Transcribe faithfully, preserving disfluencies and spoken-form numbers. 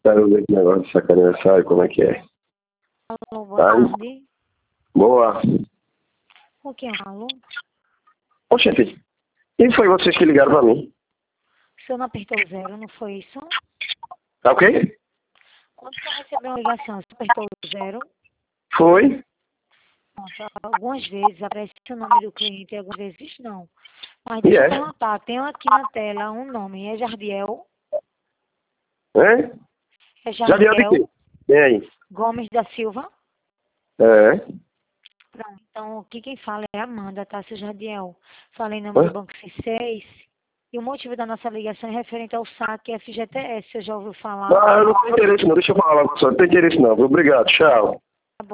quero ver que negócio de sacanear, sabe como é que é. Alô, boa Tá? tarde. Boa. O que alô? Ô, chefe, quem foi vocês que ligaram pra mim? O senhor não apertou o zero, não foi isso? Tá ok? Quando o senhor recebeu uma ligação, você apertou o zero? Foi? Nossa, algumas vezes aparece o nome do cliente, algumas vezes não. Mas E deixa eu é? perguntar, tem aqui na tela um nome, é Jardiel? É? É Já deu de quê? Jardiel Vem aí. Gomes da Silva? É? Pronto, então aqui quem fala é Amanda, tá, seu Jardiel? Falei em nome do Hã? Banco C seis. E o motivo da nossa ligação é referente ao saque F G T S, você já ouviu falar? Ah, eu não tenho interesse não, deixa eu falar logo com o senhor, não tenho interesse não, obrigado, tchau.